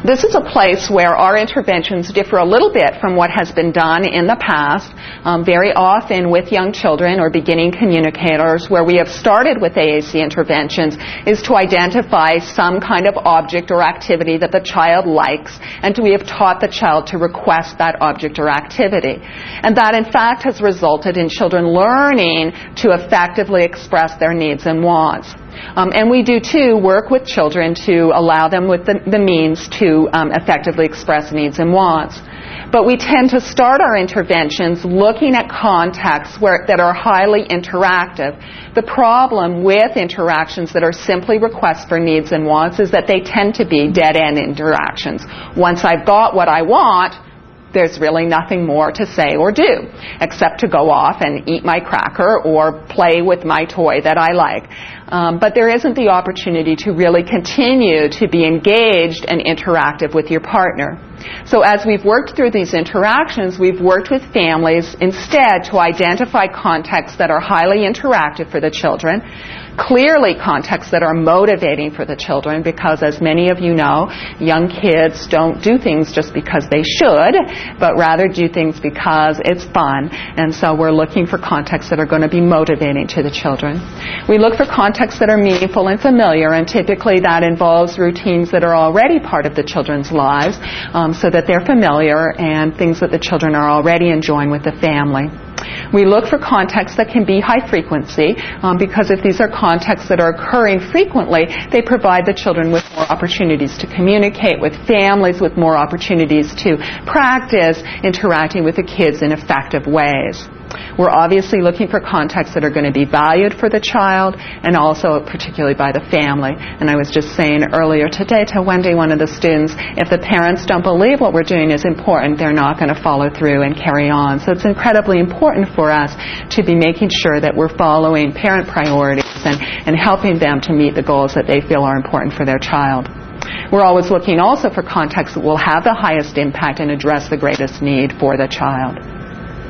This is a place where our interventions differ a little bit from what has been done in the past, very often with young children or beginning communicators. Where we have started with AAC interventions is to identify some kind of object or activity that the child likes, and we have taught the child to request that object or activity. And that, in fact, has resulted in children learning to effectively express their needs and wants. And we do, too, work with children to allow them with the means to effectively express needs and wants. But we tend to start our interventions looking at contexts that are highly interactive. The problem with interactions that are simply requests for needs and wants is that they tend to be dead-end interactions. Once I've got what I want, there's really nothing more to say or do except to go off and eat my cracker or play with my toy that I like. But there isn't the opportunity to really continue to be engaged and interactive with your partner. So as we've worked through these interactions, we've worked with families instead to identify contexts that are highly interactive for the children, clearly contexts that are motivating for the children, because as many of you know, young kids don't do things just because they should, but rather do things because it's fun. And so we're looking for contexts that are going to be motivating to the children. We look for contexts that are meaningful and familiar, and typically that involves routines that are already part of the children's lives, so that they're familiar and things that the children are already enjoying with the family. We look for contexts that can be high frequency, because if these are contexts that are occurring frequently, they provide the children with more opportunities to communicate with families, with more opportunities to practice interacting with the kids in effective ways. We're obviously looking for contexts that are going to be valued for the child and also particularly by the family. And I was just saying earlier today to Wendy, one of the students, if the parents don't believe what we're doing is important, they're not going to follow through and carry on. So it's incredibly important for us to be making sure that we're following parent priorities and helping them to meet the goals that they feel are important for their child. We're always looking also for contexts that will have the highest impact and address the greatest need for the child.